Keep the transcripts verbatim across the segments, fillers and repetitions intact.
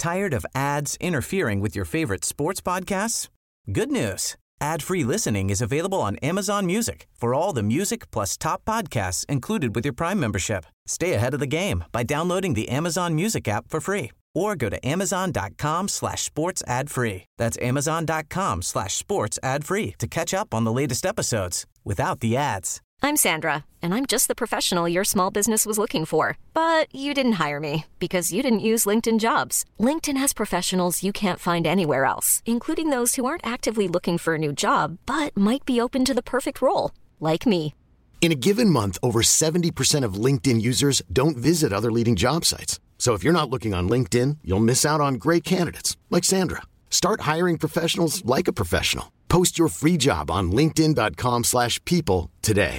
Tired of ads interfering with your favorite sports podcasts? Good news. Ad-free listening is available on Amazon Music for all the music plus top podcasts included with your Prime membership. Stay ahead of the game by downloading the Amazon Music app for free or go to amazon.com slash sports ad free. That's amazon.com slash sports ad free to catch up on the latest episodes without the ads. I'm Sandra, and I'm just the professional your small business was looking for. But you didn't hire me because you didn't use LinkedIn Jobs. LinkedIn has professionals you can't find anywhere else, including those who aren't actively looking for a new job, but might be open to the perfect role, like me. In a given month, over seventy percent of LinkedIn users don't visit other leading job sites. So if you're not looking on LinkedIn, you'll miss out on great candidates like Sandra. Start hiring professionals like a professional. Post your free job on linkedin.com slash people today.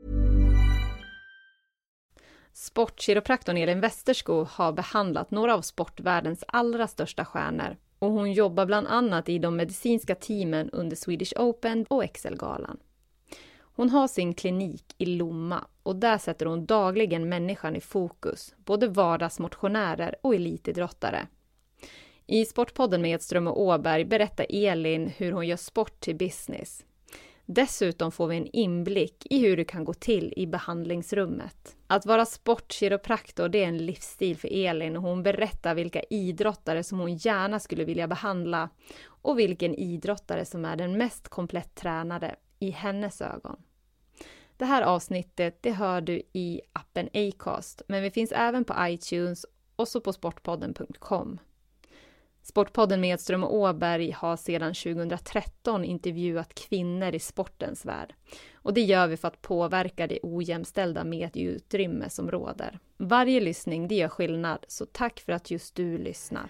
Sportkiropraktorn Elin Westerskov har behandlat några av sportvärldens allra största stjärnor. Och hon jobbar bland annat i de medicinska teamen under Swedish Open och Excelgalan. Hon har sin klinik i Lomma och där sätter hon dagligen människan i fokus, både vardagsmotionärer och elitidrottare. I Sportpodden med Edström och Åberg berättar Elin hur hon gör sport till business. Dessutom får vi en inblick i hur det kan gå till i behandlingsrummet. Att vara sportkiropraktor, det är en livsstil för Elin och hon berättar vilka idrottare som hon gärna skulle vilja behandla och vilken idrottare som är den mest komplett tränade i hennes ögon. Det här avsnittet det hör du i appen Acast, men vi finns även på iTunes och så på sportpodden punkt com. Sportpodden med Edström och Åberg har sedan tjugohundratretton intervjuat kvinnor i sportens värld. Och det gör vi för att påverka det ojämställda medieutrymme som råder. Varje lyssning det gör skillnad, så tack för att just du lyssnar.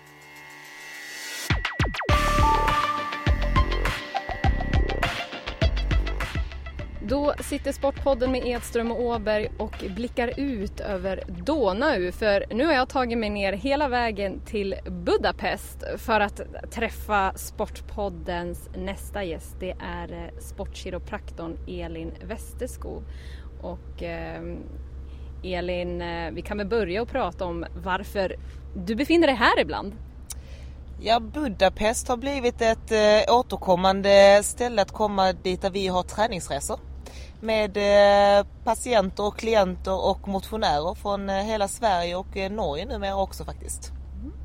Då sitter Sportpodden med Edström och Åberg och blickar ut över Donau. För nu har jag tagit mig ner hela vägen till Budapest för att träffa Sportpoddens nästa gäst. Det är sportkiropraktorn Elin Westerskov. Och eh, Elin, vi kan väl börja och prata om varför du befinner dig här ibland. Ja, Budapest har blivit ett eh, återkommande ställe att komma dit där vi har träningsresor. Med eh, patienter och klienter och motionärer från eh, hela Sverige och eh, Norge numera också faktiskt. Mm.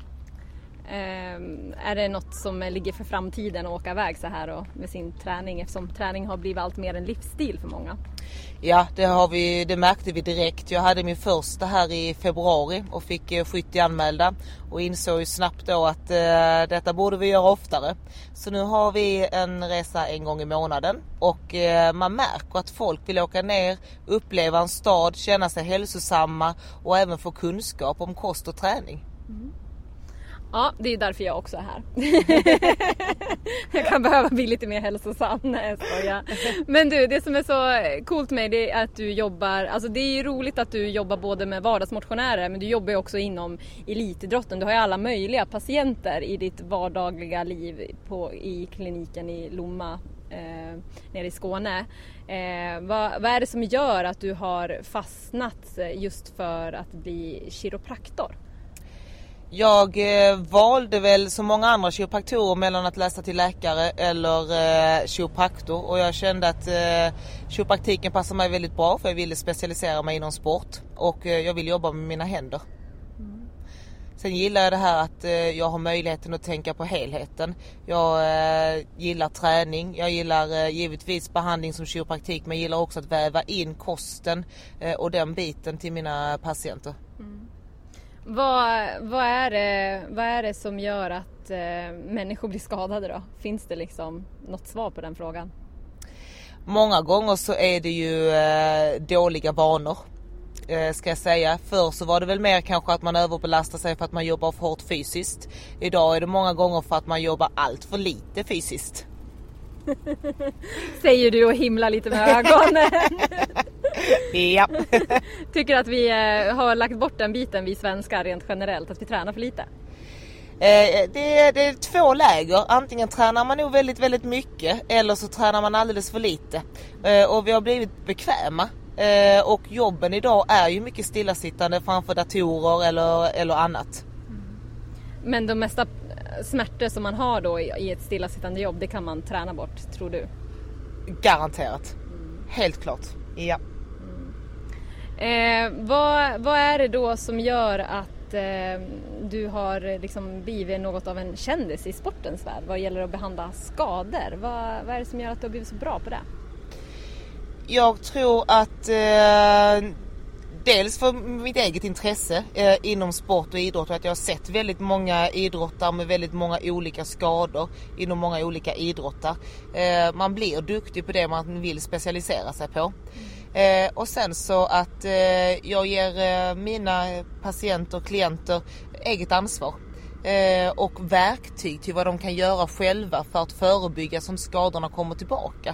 Eh, är det något som ligger för framtiden att åka iväg så här och med sin träning, eftersom träning har blivit allt mer en livsstil för många? Ja, det, har vi, det märkte vi direkt. Jag hade min första här i februari och fick eh, sjuttio anmälda och insåg ju snabbt då att eh, detta borde vi göra oftare. Så nu har vi en resa en gång i månaden och eh, man märker att folk vill åka ner, uppleva en stad, känna sig hälsosamma och även få kunskap om kost och träning. Mm. Ja, det är därför jag också är här. Jag kan behöva bli lite mer hälsosam. Nej, så ja. Men du, det som är så coolt med det är att du jobbar, alltså det är ju roligt att du jobbar både med vardagsmotionärer, men du jobbar ju också inom elitidrotten. Du har ju alla möjliga patienter i ditt vardagliga liv på, i kliniken i Lomma eh, nere i Skåne. Eh, vad, vad är det som gör att du har fastnat just för att bli kiropraktor? Jag eh, valde väl som många andra kiropraktorer mellan att läsa till läkare eller eh, kiropraktor. Och jag kände att eh, kiropraktiken passar mig väldigt bra för jag ville specialisera mig inom sport. Och eh, jag vill jobba med mina händer. Mm. Sen gillar jag det här att eh, jag har möjligheten att tänka på helheten. Jag eh, gillar träning, jag gillar eh, givetvis behandling som kiropraktik. Men jag gillar också att väva in kosten eh, och den biten till mina patienter. Mm. Vad, vad, är det, vad är det som gör att eh, människor blir skadade då? Finns det liksom något svar på den frågan? Många gånger så är det ju eh, dåliga vanor, eh, ska jag säga. Förr så var det väl mer kanske att man överbelastar sig för att man jobbar för hårt fysiskt. Idag är det många gånger för att man jobbar allt för lite fysiskt. Säger du och himlar lite med ögonen. Ja. Tycker att vi eh, har lagt bort den biten, vi svenskar rent generellt, att vi tränar för lite? Eh, det, det är två läger. Antingen tränar man nog väldigt, väldigt mycket eller så tränar man alldeles för lite. Eh, och vi har blivit bekväma. Eh, och jobben idag är ju mycket stillasittande framför datorer eller, eller annat. Men de mesta smärtor som man har då i ett stillasittande jobb, det kan man träna bort, tror du? Garanterat. Mm. Helt klart. Ja. Mm. Eh, vad, vad är det då som gör att eh, du har liksom blivit något av en kändis i sportens värld vad gäller att behandla skador? Vad, vad är det som gör att du har blivit så bra på det? Jag tror att eh, dels för mitt eget intresse eh, inom sport och idrott och att jag har sett väldigt många idrottare med väldigt många olika skador inom många olika idrotter. Eh, man blir duktig på det man vill specialisera sig på. Eh, och sen så att eh, jag ger eh, mina patienter och klienter eget ansvar eh, och verktyg till vad de kan göra själva för att förebygga som skadorna kommer tillbaka.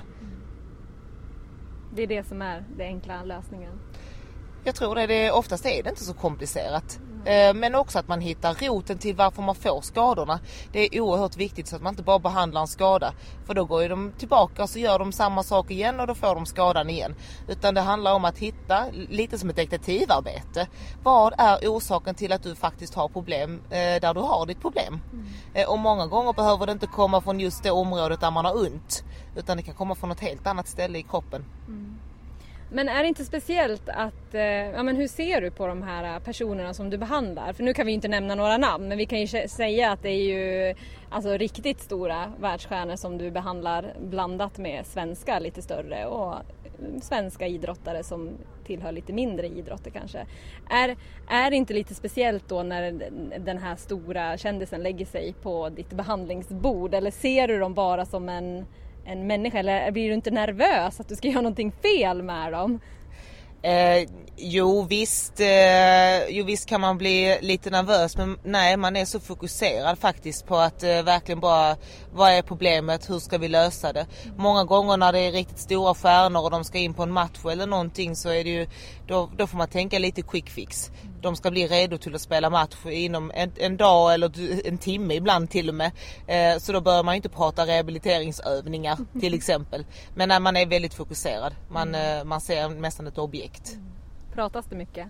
Det är det som är den enkla lösningen. Jag tror det, det oftast är det inte så komplicerat. Mm. Men också att man hittar roten till varför man får skadorna. Det är oerhört viktigt så att man inte bara behandlar en skada. För då går ju de tillbaka och så gör de samma sak igen och då får de skadan igen. Utan det handlar om att hitta, lite som ett detektivarbete. Vad är orsaken till att du faktiskt har problem eh, där du har ditt problem? Mm. Eh, och många gånger behöver det inte komma från just det området där man har ont. Utan det kan komma från ett helt annat ställe i kroppen. Mm. Men är det inte speciellt att, eh, ja men hur ser du på de här personerna som du behandlar? För nu kan vi inte nämna några namn, men vi kan ju säga att det är ju alltså riktigt stora världsstjärnor som du behandlar blandat med svenska lite större och svenska idrottare som tillhör lite mindre idrotter kanske. Är, är det inte lite speciellt då när den här stora kändisen lägger sig på ditt behandlingsbord? Eller ser du dem bara som en... en människa, eller blir du inte nervös att du ska göra någonting fel med dem? Eh, jo visst eh, jo visst kan man bli lite nervös, men nej, man är så fokuserad faktiskt på att eh, verkligen bara, vad är problemet, hur ska vi lösa det? Mm. Många gånger när det är riktigt stora stjärnor och de ska in på en match eller någonting, så är det ju, då, då får man tänka lite quick fix. Mm. De ska bli redo till att spela match inom en, en dag eller en timme ibland till och med. Eh, så då bör man inte prata rehabiliteringsövningar till exempel. Men när man är väldigt fokuserad, man, mm. eh, man ser nästan ett objekt. Mm. Pratas det mycket?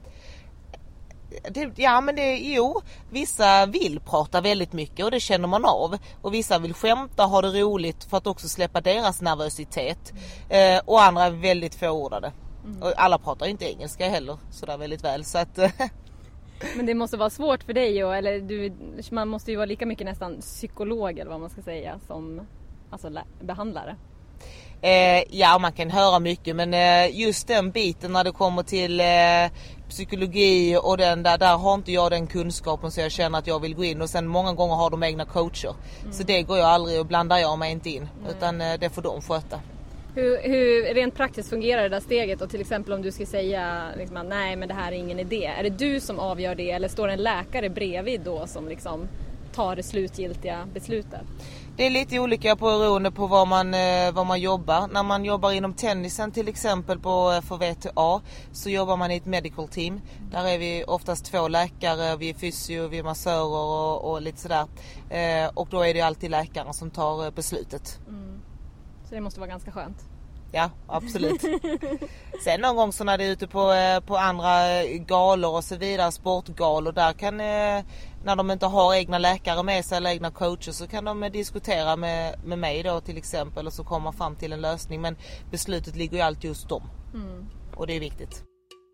Det, ja men det, jo, vissa vill prata väldigt mycket och det känner man av. Och vissa vill skämta, ha det roligt för att också släppa deras nervositet. Mm. Eh, och andra är väldigt fåordade. Mm. Och alla pratar inte engelska heller sådär väldigt väl. Så att, men det måste vara svårt för dig, och, eller du, man måste ju vara lika mycket nästan psykolog eller vad man ska säga som alltså, behandlare. Eh, ja, man kan höra mycket, men eh, just den biten när det kommer till eh, psykologi och den där, där har inte jag den kunskapen så jag känner att jag vill gå in. Och sen många gånger har de egna coacher. Mm. Så det går jag aldrig och blandar jag mig inte in. Mm. Utan eh, det får de sköta. Hur, hur rent praktiskt fungerar det där steget? Och till exempel om du ska säga liksom, att nej men det här är ingen idé. Är det du som avgör det, eller står en läkare bredvid då som liksom tar det slutgiltiga beslutet? Det är lite olika beroende på vad man, vad man jobbar. När man jobbar inom tennisen till exempel på, för V T A, så jobbar man i ett medical team. Där är vi oftast två läkare, vi är fysio, vi är massörer och, och lite sådär. Eh, och då är det alltid läkaren som tar beslutet. Mm. Så det måste vara ganska skönt. Ja, absolut. Sen någon gång så när det är ute på, på andra galor och så vidare, sportgalor, där kan, när de inte har egna läkare med sig eller egna coacher, så kan de diskutera med, med mig då till exempel och så komma fram till en lösning. Men beslutet ligger ju alltid just dem. Mm. Och det är viktigt.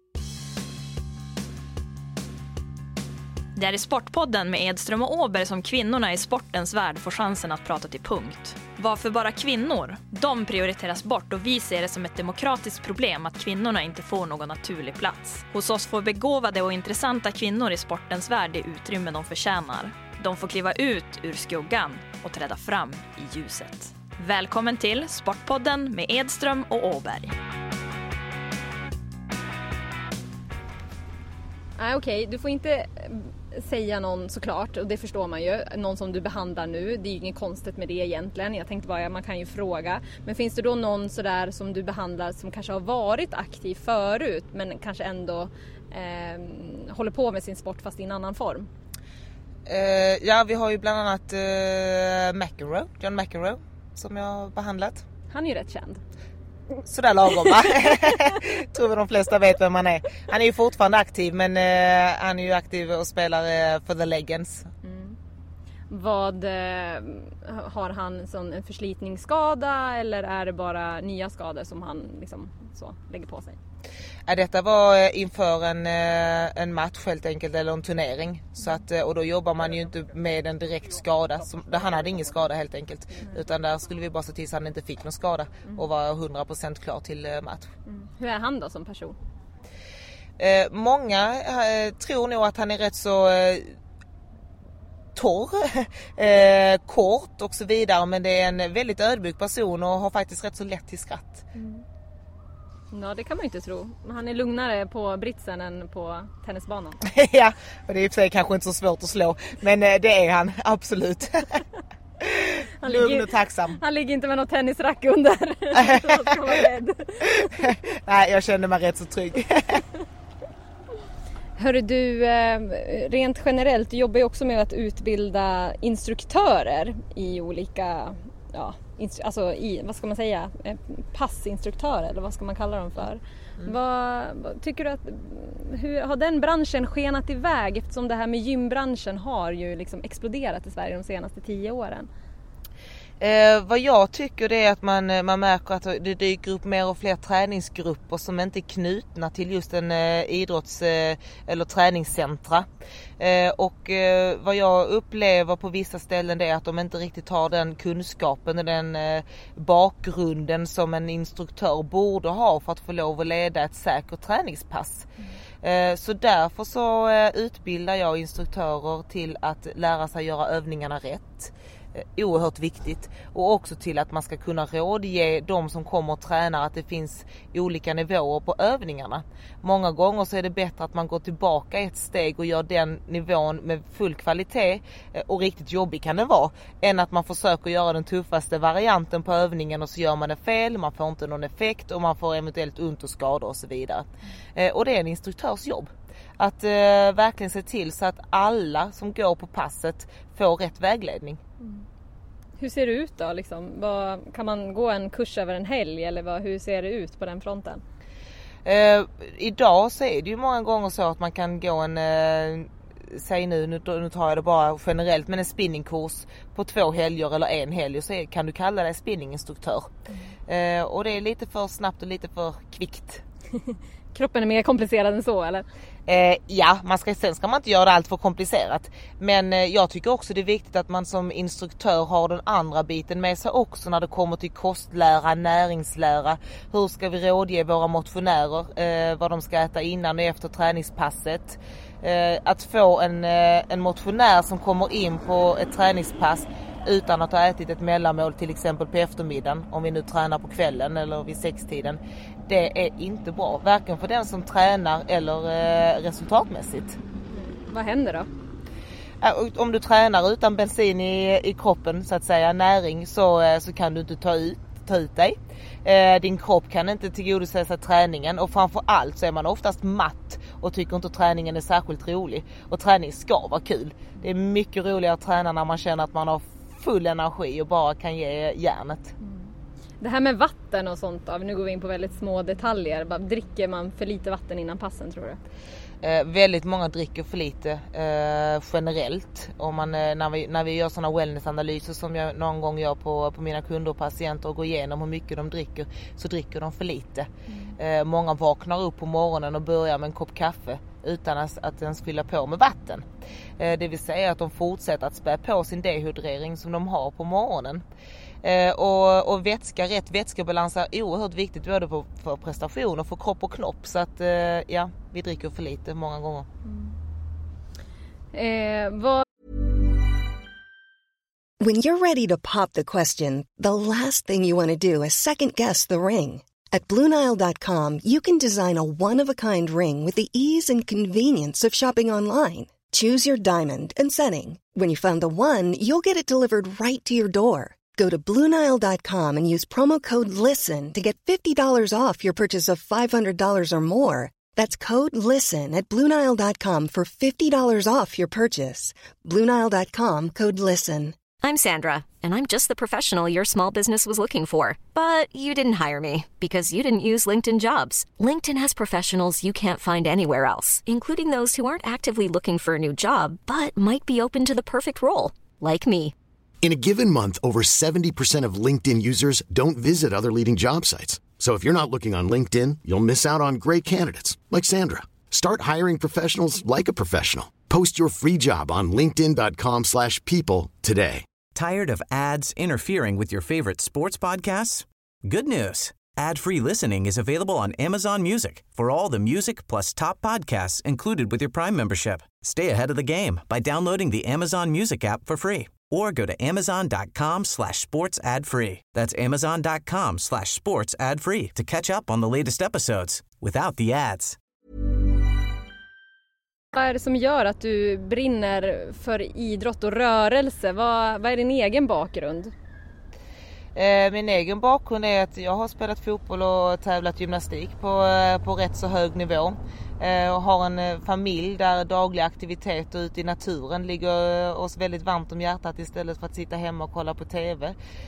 Det är i Sportpodden med Edström och Åberg som kvinnorna i sportens värld får chansen att prata till punkt. Varför bara kvinnor? De prioriteras bort och vi ser det som ett demokratiskt problem att kvinnorna inte får någon naturlig plats. Hos oss får begåvade och intressanta kvinnor i sportens värld det utrymme de förtjänar. De får kliva ut ur skuggan och träda fram i ljuset. Välkommen till Sportpodden med Edström och Åberg. Nej, okej, okay. Du får inte säga någon såklart, och det förstår man ju, någon som du behandlar nu, det är ju inget konstigt med det egentligen. Jag tänkte bara, man kan ju fråga, men finns det då någon sådär som du behandlar som kanske har varit aktiv förut men kanske ändå eh, håller på med sin sport fast i en annan form? Uh, ja, vi har ju bland annat uh, McEnroe, John McEnroe, som jag har behandlat. Han är ju rätt känd. Sådär lagom, va? Tror vi de flesta vet vem han är. Han är ju fortfarande aktiv, men uh, han är ju aktiv och spelar uh, för The Legends. Mm. Vad eh, har han sån en förslitningsskada eller är det bara nya skador som han liksom så lägger på sig? Ja, detta var inför en, en match helt enkelt, eller en turnering. Så att, och då jobbar man ju inte med en direkt skada. Som, han hade ingen skada helt enkelt. Utan där skulle vi bara se till så att han inte fick någon skada. Och var hundra procent klar till match. Mm. Hur är han då som person? Eh, många eh, tror nog att han är rätt så eh, torr, eh, kort och så vidare. Men det är en väldigt ödmjuk person och har faktiskt rätt så lätt till skratt. Mm. Ja, det kan man ju inte tro. Han är lugnare på britsen än på tennisbanan. Ja, och det är i och för sig kanske inte så svårt att slå. Men eh, det är han, absolut. Han lugn ligger, och tacksam. Han ligger inte med något tennisrack under. Nej, jag känner mig rätt så trygg. Hörru du, rent generellt, du jobbar ju också med att utbilda instruktörer i olika, ja, alltså i, vad ska man säga, passinstruktörer eller vad ska man kalla dem för? Mm. Vad, vad tycker du att, hur har den branschen skenat iväg eftersom det här med gymbranschen har ju liksom exploderat i Sverige de senaste tio åren? Eh, vad jag tycker det är att man, man märker att det dyker upp mer och fler träningsgrupper som inte är knutna till just en eh, idrotts- eh, eller träningscentra. Eh, och eh, vad jag upplever på vissa ställen det är att de inte riktigt har den kunskapen och den eh, bakgrunden som en instruktör borde ha för att få lov att leda ett säkert träningspass. Mm. Eh, så därför så eh, utbildar jag instruktörer till att lära sig göra övningarna rätt. Oerhört viktigt, och också till att man ska kunna rådge de som kommer och tränar att det finns olika nivåer på övningarna. Många gånger så är det bättre att man går tillbaka ett steg och gör den nivån med full kvalitet, och riktigt jobbig kan det vara, än att man försöker göra den tuffaste varianten på övningen och så gör man det fel, man får inte någon effekt och man får eventuellt ont och skador och så vidare. Mm. Och det är en instruktörs jobb att eh, verkligen se till så att alla som går på passet får rätt vägledning. Mm. Hur ser det ut då? Liksom? Vad, kan man gå en kurs över en helg eller vad, hur ser det ut på den fronten? Eh, idag så är det ju många gånger så att man kan gå en, eh, säg nu, nu, nu tar jag det bara generellt, men en spinningkurs på två helger eller en helg, och så är, kan du kalla dig spinninginstruktör. Mm. Eh, och det är lite för snabbt och lite för kvickt. Kroppen är mer komplicerad än så, eller? Eh, ja, man ska, sen ska man inte göra det allt för komplicerat. Men eh, jag tycker också det är viktigt att man som instruktör har den andra biten med sig också när det kommer till kostlära, näringslära. Hur ska vi rådge våra motionärer eh, vad de ska äta innan och efter träningspasset. Eh, att få en, eh, en motionär som kommer in på ett träningspass utan att ha ätit ett mellanmål till exempel på eftermiddagen, om vi nu tränar på kvällen eller vid sextiden. Det är inte bra, varken för den som tränar eller eh, resultatmässigt. Vad händer då? Om du tränar utan bensin i, i kroppen, så att säga, näring, så, så kan du inte ta ut, ta ut dig. Eh, din kropp kan inte tillgodose sig träningen, och framför allt så är man oftast matt och tycker inte träningen är särskilt rolig. Och träning ska vara kul. Det är mycket roligare att träna när man känner att man har full energi och bara kan ge järnet. Mm. Det här med vatten och sånt då, nu går vi in på väldigt små detaljer. Bara, dricker man för lite vatten innan passen, tror du? Eh, väldigt många dricker för lite eh, generellt. Om man, eh, när, vi, när vi gör sådana wellnessanalyser som jag någon gång gör på, på mina kunder och patienter och går igenom hur mycket de dricker, så dricker de för lite. Mm. Eh, många vaknar upp på morgonen och börjar med en kopp kaffe utan att, att ens fylla på med vatten. Eh, det vill säga att de fortsätter att spä på sin dehydrering som de har på morgonen. Eh, och, och vätska, rätt vätskebalans är oerhört viktigt både för, för prestation och för kropp och knopp. Så att eh, ja, vi dricker för lite många gånger. Mm. Eh, vad... When you're ready to pop the question, the last thing you want to do is second guess the ring. At Blue Nile dot com you can design a one-of-a-kind ring with the ease and convenience of shopping online. Choose your diamond and setting. When you find the one, you'll get it delivered right to your door. Go to Blue Nile dot com and use promo code LISTEN to get fifty dollars off your purchase of five hundred dollars or more. That's code LISTEN at Blue Nile dot com for fifty dollars off your purchase. Blue Nile dot com, code LISTEN. I'm Sandra, and I'm just the professional your small business was looking for. But you didn't hire me because you didn't use LinkedIn Jobs. LinkedIn has professionals you can't find anywhere else, including those who aren't actively looking for a new job but might be open to the perfect role. like me. In a given month, over seventy percent of LinkedIn users don't visit other leading job sites. So if you're not looking on LinkedIn, you'll miss out on great candidates like Sandra. Start hiring professionals like a professional. Post your free job on linkedin dot com slash people today. Tired of ads interfering with your favorite sports podcasts? Good news. Ad-free listening is available on Amazon Music for all the music plus top podcasts included with your Prime membership. Stay ahead of the game by downloading the Amazon Music app for free or go to amazon dot com slash sports ad free. That's amazon dot com slash sports ad free to catch up on the latest episodes without the ads. Vad är det som gör att du brinner för idrott och rörelse? Vad, vad är din egen bakgrund? Eh, min egen bakgrund är att jag har spelat fotboll och tävlat gymnastik på, på rätt så hög nivå. Eh, och har en familj där dagliga aktiviteter ute i naturen ligger oss väldigt varmt om hjärtat istället för att sitta hemma och kolla på tv.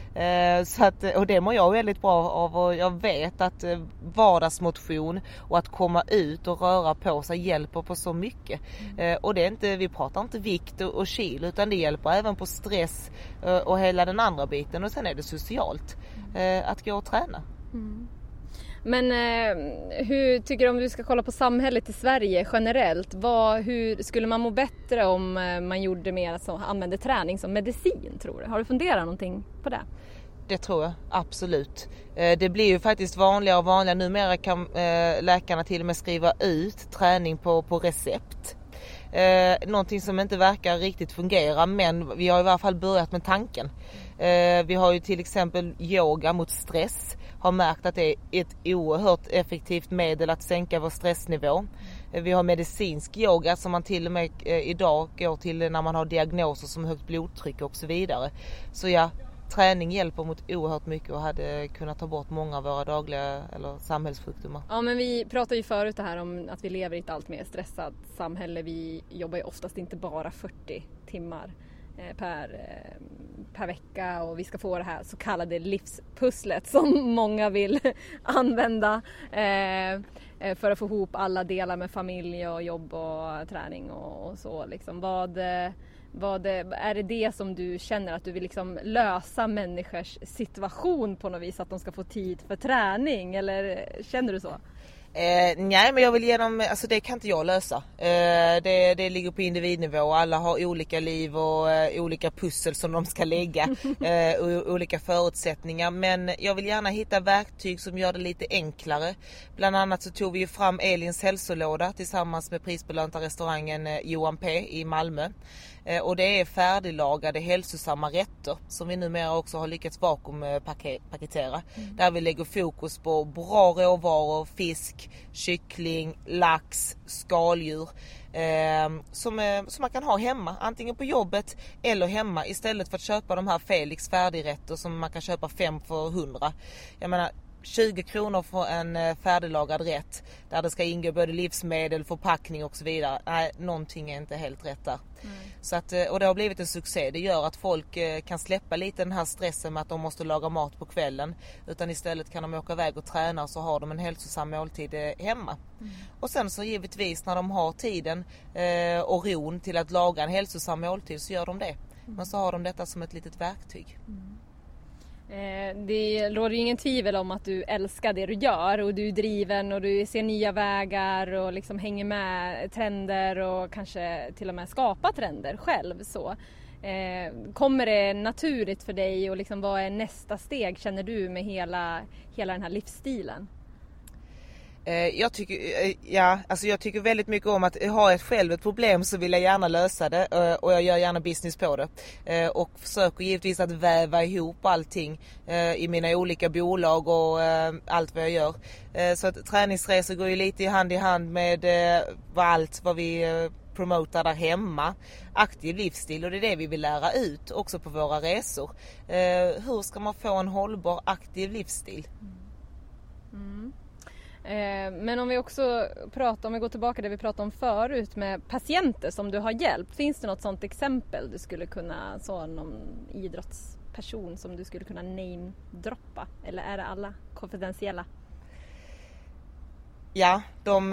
Eh, så att, och det mår jag väldigt bra av, och jag vet att vardagsmotion och att komma ut och röra på sig hjälper på så mycket. Eh, och det är inte, vi pratar inte vikt och, och kilo, utan det hjälper även på stress eh, och hela den andra biten. Och sen är det socialt eh, att gå och träna. Mm. Men eh, hur tycker du om du ska kolla på samhället i Sverige generellt? Vad, hur skulle man må bättre om eh, man gjorde mer som använde träning som medicin, tror du? Har du funderat någonting på det? Det tror jag, absolut. Eh, det blir ju faktiskt vanligare och vanligare. Numera kan eh, läkarna till och med skriva ut träning på, på recept. Eh, någonting som inte verkar riktigt fungera, men vi har i alla fall börjat med tanken. Eh, vi har ju till exempel yoga mot stress. Har märkt att det är ett oerhört effektivt medel att sänka vår stressnivå. Eh, vi har medicinsk yoga som man till och med eh, idag går till när man har diagnoser som högt blodtryck och så vidare. Så ja, träning hjälper mot oerhört mycket och hade kunnat ta bort många av våra dagliga eller samhällssjukdomar. Ja, men vi pratade ju förut det här om att vi lever i ett allt mer stressat samhälle. Vi jobbar ju oftast inte bara fyrtio timmar per, per vecka, och vi ska få det här så kallade livspusslet som många vill använda eh, för att få ihop alla delar med familj och jobb och träning och, och så liksom. Vad, vad är det det som du känner att du vill liksom lösa människors situation på något vis, att de ska få tid för träning, eller känner du så? Eh, nej, men jag vill ge dem, alltså det kan inte jag lösa. Eh, det, det ligger på individnivå. Alla har olika liv och eh, olika pussel som de ska lägga. Eh, och olika förutsättningar. Men jag vill gärna hitta verktyg som gör det lite enklare. Bland annat så tog vi ju fram Elins hälsolåda tillsammans med prisbelönta restaurangen eh, Johan P i Malmö. Eh, och det är färdiglagade hälsosamma rätter som vi numera också har lyckats vakuumpaketera. Mm. Där vi lägger fokus på bra råvaror, fisk, kyckling, lax, skaldjur eh, som, eh, som man kan ha hemma, antingen på jobbet eller hemma, istället för att köpa de här Felix färdigrätter som man kan köpa fem för hundra. Jag menar, tjugo kronor för en färdiglagad rätt där det ska ingå både livsmedel, förpackning och så vidare. Nej, någonting är inte helt rätt där. Mm. Så att, och det har blivit en succé. Det gör att folk kan släppa lite den här stressen med att de måste laga mat på kvällen. Utan istället kan de åka iväg och träna, och så har de en hälsosam måltid hemma. Mm. Och sen så givetvis när de har tiden och ron till att laga en hälsosam måltid, så gör de det. Mm. Men så har de detta som ett litet verktyg. Mm. Det råder ju ingen tvivel om att du älskar det du gör, och du är driven och du ser nya vägar och liksom hänger med trender och kanske till och med skapar trender själv. Så. Kommer det naturligt för dig, och liksom vad är nästa steg känner du med hela, hela den här livsstilen? Jag tycker, ja, alltså jag tycker väldigt mycket om att ha ett själv ett problem, så vill jag gärna lösa det, och jag gör gärna business på det, och försöker givetvis att väva ihop allting i mina olika bolag och allt vad jag gör. Så att träningsresor går ju lite i hand i hand med allt vad vi promotar där hemma. Aktiv livsstil, och det är det vi vill lära ut också på våra resor. Hur ska man få en hållbar aktiv livsstil? Mm. Men om vi också pratar, om vi går tillbaka till det vi pratade om förut med patienter som du har hjälpt, finns det något sånt exempel du skulle kunna, så någon idrottsperson som du skulle kunna name-droppa, eller är det alla konfidentiella? Ja, de,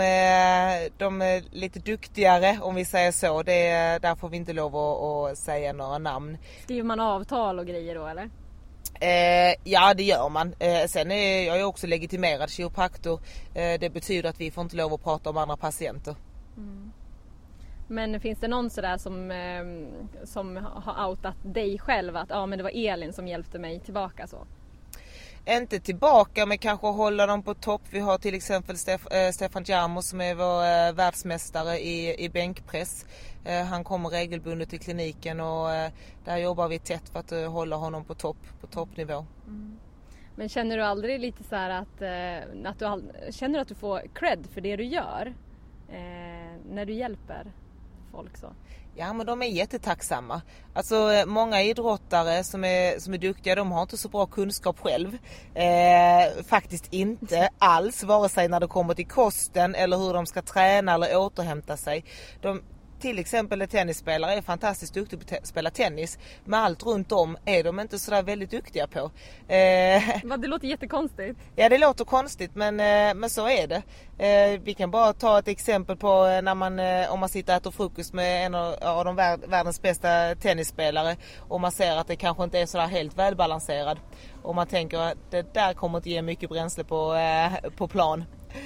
de är lite duktigare om vi säger så. Det är, där får vi inte lov att, att säga några namn. Skriver man avtal och grejer då eller? Eh, ja, det gör man. Eh, sen är jag är också legitimerad kiropraktor. Eh, det betyder att vi får inte lov att prata om andra patienter. Mm. Men finns det någon sådär som, eh, som har outat dig själv att ja, men det var Elin som hjälpte mig tillbaka så? Inte tillbaka, men kanske hålla dem på topp. Vi har till exempel Stef- äh, Stefan Jarmo som är vår äh, världsmästare i, i bänkpress. Äh, han kommer regelbundet till kliniken och äh, där jobbar vi tätt för att äh, hålla honom på topp, på toppnivå. Mm. Men känner du aldrig lite så här att, äh, att du all- känner du att du får cred för det du gör äh, när du hjälper folk så? Ja, men de är jättetacksamma. Alltså många idrottare som är, som är duktiga, de har inte så bra kunskap själv. Eh, faktiskt inte alls, vare sig när det kommer till kosten eller hur de ska träna eller återhämta sig. De, till exempel en tennisspelare är fantastiskt duktig på att spela tennis. Men allt runt om är de inte sådär väldigt duktiga på. Eh, det låter jättekonstigt. Ja, det låter konstigt, men, men så är det. Eh, vi kan bara ta ett exempel på när man, om man sitter och äter frukost med en av de världens bästa tennisspelare och man ser att det kanske inte är sådär helt välbalanserad. Och man tänker att det där kommer inte ge mycket bränsle på, eh, på plan.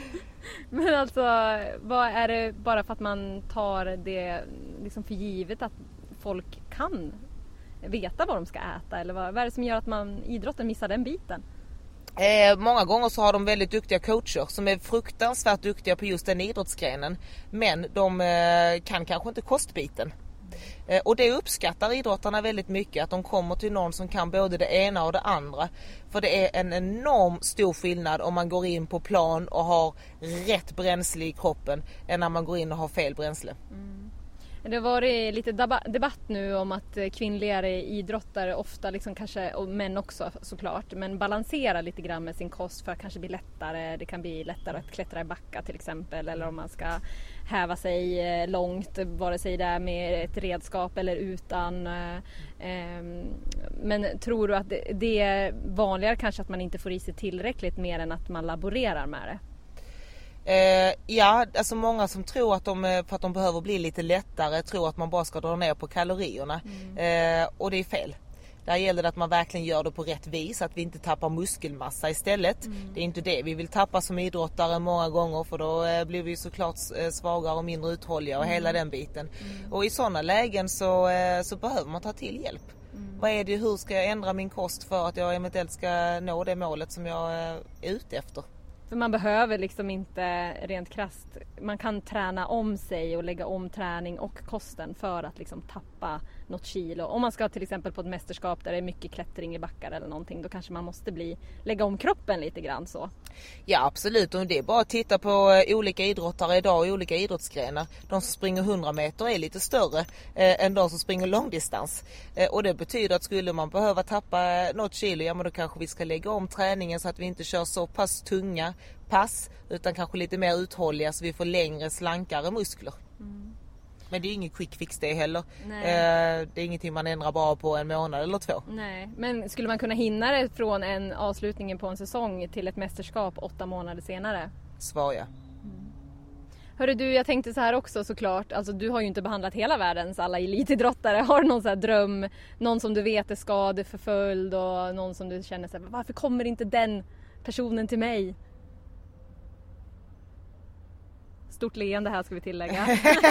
Men alltså, vad är det bara för att man tar det liksom för givet att folk kan veta vad de ska äta? Eller vad, vad är det som gör att man idrotten missar den biten? Eh, många gånger så har de väldigt duktiga coacher som är fruktansvärt duktiga på just den idrottsgrenen. Men de eh, kan kanske inte kostbiten. Eh, och det uppskattar idrottarna väldigt mycket, att de kommer till någon som kan både det ena och det andra. För det är en enorm stor skillnad om man går in på plan och har rätt bränsle i kroppen än när man går in och har fel bränsle. Mm. Det har varit lite debatt nu om att kvinnliga idrottare ofta, liksom kanske, och män också såklart, men balanserar lite grann med sin kost för att kanske bli lättare. Det kan bli lättare att klättra i backa till exempel, eller om man ska häva sig långt, vare sig det är med ett redskap eller utan. Men tror du att det är vanligare kanske att man inte får i sig tillräckligt mer än att man laborerar med det? Eh, ja, alltså många som tror att de, för att de behöver bli lite lättare, tror att man bara ska dra ner på kalorierna. Mm. Eh, och det är fel. Där gäller det att man verkligen gör det på rätt vis, att vi inte tappar muskelmassa istället. Mm. Det är inte det vi vill tappa som idrottare många gånger, för då eh, blir vi såklart eh, svagare och mindre uthålliga och mm. hela den biten. Mm. Och i sådana lägen så, eh, så behöver man ta till hjälp. Mm. Vad är det, hur ska jag ändra min kost för att jag eventuellt ska nå det målet som jag eh, är ute efter? För man behöver liksom inte rent krasst, man kan träna om sig och lägga om träning och kosten för att liksom tappa något kilo. Om man ska till exempel på ett mästerskap där det är mycket klättring i backar eller någonting, då kanske man måste bli, lägga om kroppen lite grann så. Ja, absolut, och det är bara att titta på olika idrottare idag och olika idrottsgrenar. De som springer hundra meter är lite större eh, än de som springer långdistans. Eh, och det betyder att skulle man behöva tappa något kilo, ja men då kanske vi ska lägga om träningen så att vi inte kör så pass tunga pass, utan kanske lite mer uthålliga så vi får längre, slankare muskler. Mm. Men det är ingen quick fix det heller. Eh, det är ingenting man ändrar bara på en månad eller två. Nej, men skulle man kunna hinna det från en avslutning på en säsong till ett mästerskap åtta månader senare? Svar ja. Mm. Hörru du, jag tänkte så här också såklart. Alltså du har ju inte behandlat hela världens alla elitidrottare. Har du någon så här dröm? Någon som du vet är skadeförföljd och någon som du känner så här, varför kommer inte den personen till mig? Stort leende här ska vi tillägga.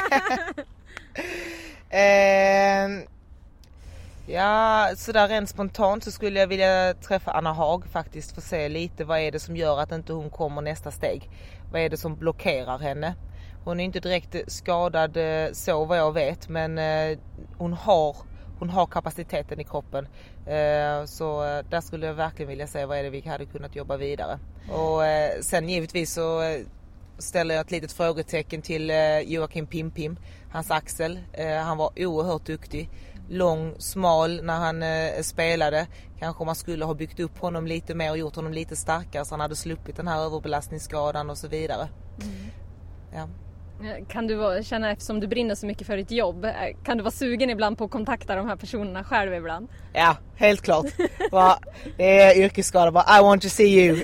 eh, ja, sådär rent spontant så skulle jag vilja träffa Anna Haag faktiskt, för att se lite vad är det som gör att inte hon kommer nästa steg. Vad är det som blockerar henne? Hon är inte direkt skadad så vad jag vet, men eh, hon har hon har kapaciteten i kroppen. Eh, så där skulle jag verkligen vilja se vad är det vi hade kunnat jobba vidare. Och eh, sen givetvis så eh, ställer jag ett litet frågetecken till eh, Joakim Pimpim, hans axel. Eh, han var oerhört duktig. Lång, smal när han eh, spelade. Kanske man skulle ha byggt upp honom lite mer och gjort honom lite starkare så han hade sluppit den här överbelastningsskadan och så vidare. Mm. Ja. Kan du känna, eftersom du brinner så mycket för ditt jobb, kan du vara sugen ibland på att kontakta de här personerna själv ibland? Ja, helt klart. Det är yrkesskada, bara I want to see you.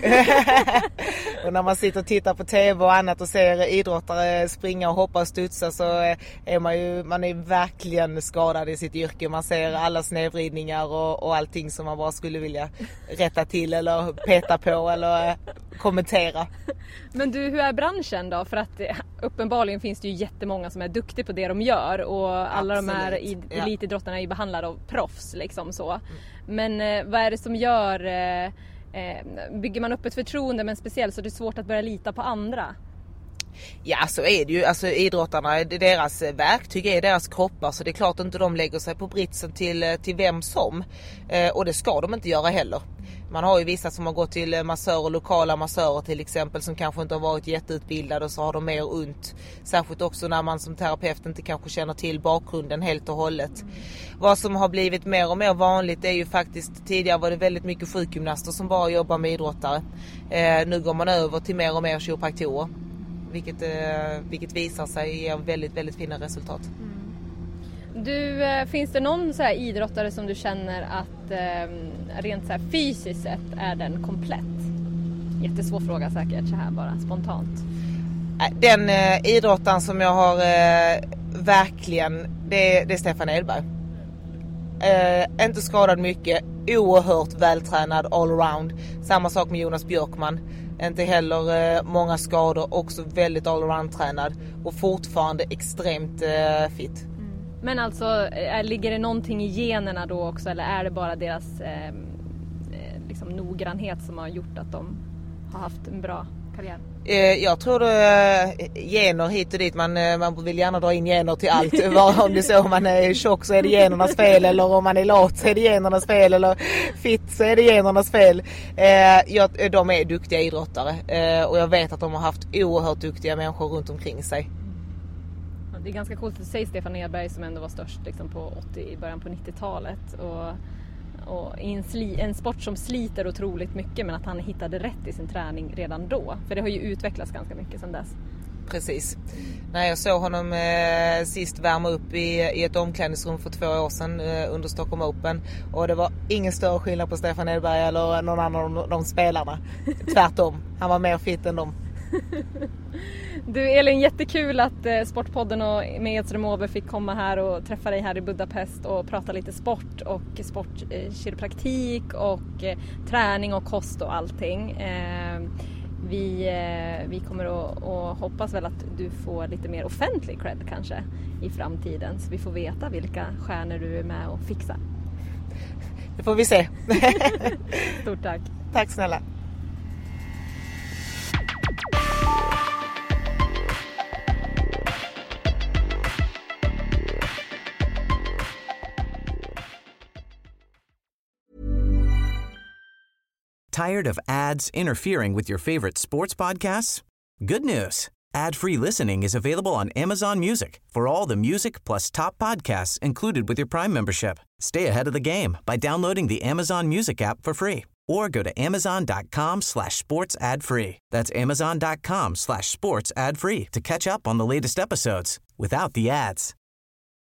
Och när man sitter och tittar på tv och annat och ser idrottare springa och hoppa och studsa, så är man ju man är verkligen skadad i sitt yrke. Man ser alla snedvridningar och, och allting som man bara skulle vilja rätta till eller peta på eller kommentera. Men du, hur är branschen då? För att uppenbarligen finns det ju jättemånga som är duktiga på det de gör, och alla Absolut. De här elitidrottarna är ju behandlade av proffs liksom så. Mm. Men eh, vad är det som gör eh, eh, bygger man upp ett förtroende, men speciellt så är det svårt att börja lita på andra? Ja, så är det ju. Alltså idrottarna, deras verktyg är deras kroppar, så det är klart inte de lägger sig på britsen till, till vem som. Eh, och det ska de inte göra heller. Man har ju vissa som har gått till massörer, lokala massörer till exempel, som kanske inte har varit jätteutbildade, och så har de mer ont. Särskilt också när man som terapeut inte kanske känner till bakgrunden helt och hållet. Mm. Vad som har blivit mer och mer vanligt är ju faktiskt, tidigare var det väldigt mycket sjukgymnaster som bara jobbar med idrottare. Eh, nu går man över till mer och mer kiropraktorer. Vilket, eh, vilket visar sig ge väldigt, väldigt fina resultat. Mm. Du, eh, finns det någon så här idrottare som du känner att eh, rent så här fysiskt sett är den komplett? Jättesvår fråga säkert så här bara spontant. Den eh, idrottaren som jag har eh, verkligen, det, det är Stefan Edberg. Eh, inte skadad mycket, oerhört vältränad allround. Samma sak med Jonas Björkman. Inte heller eh, många skador, också väldigt allround-tränad och fortfarande extremt eh, fit. Mm. Men alltså, är, ligger det någonting i generna då också, eller är det bara deras eh, liksom noggrannhet som har gjort att de har haft en bra karriär? Eh, jag tror det är gener hit och dit. Man, man vill gärna dra in gener till allt. Var, om det är så, om man är tjock så är det genernas fel, eller om man är lat så är det genernas fel, eller fit så är det genernas fel. Eh, jag, de är duktiga idrottare eh, och jag vet att de har haft oerhört duktiga människor runt omkring sig. Ja, det är ganska coolt att säga Stefan Edberg som ändå var störst liksom på åttio, i början på nittiotalet, och Och en, sli, en sport som sliter otroligt mycket, men att han hittade rätt i sin träning redan då. För det har ju utvecklats ganska mycket sedan dess. Precis. När jag såg honom eh, sist värma upp i, i ett omklädningsrum för två år sedan eh, under Stockholm Open. Och det var ingen större skillnad på Stefan Edberg eller någon annan av de, de spelarna. Tvärtom. Han var mer fit än dem. Du Elin, jättekul att eh, Sportpodden och med Edström och Åberg fick komma här och träffa dig här i Budapest och prata lite sport och sportkiropraktik eh, och eh, träning och kost och allting. Eh, vi, eh, vi kommer att och hoppas väl att du får lite mer offentlig cred kanske i framtiden, så vi får veta vilka stjärnor du är med och fixar. Det får vi se. Stort tack. Tack snälla. Tired of ads interfering with your favorite sports podcasts? Good news. Ad-free listening is available on Amazon Music for all the music plus top podcasts included with your Prime membership. Stay ahead of the game by downloading the Amazon Music app for free or go to amazon.com slash sports ad free. That's amazon.com slash sports ad free to catch up on the latest episodes without the ads.